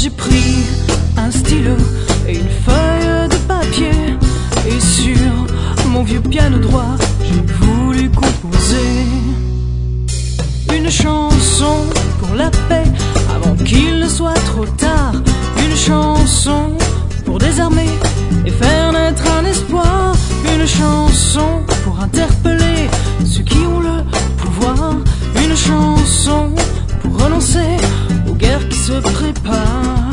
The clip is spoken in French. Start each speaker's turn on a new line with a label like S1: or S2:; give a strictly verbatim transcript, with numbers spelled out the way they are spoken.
S1: j'ai pris un stylo et une feuille de papier, et sur mon vieux piano droit, j'ai voulu composer une chanson pour la paix avant qu'il ne soit trop tard. Une chanson pour désarmer et faire naître un espoir. Une chanson pour interpeller ceux qui ont le pouvoir. Une chanson pour renoncer aux guerres qui se préparent.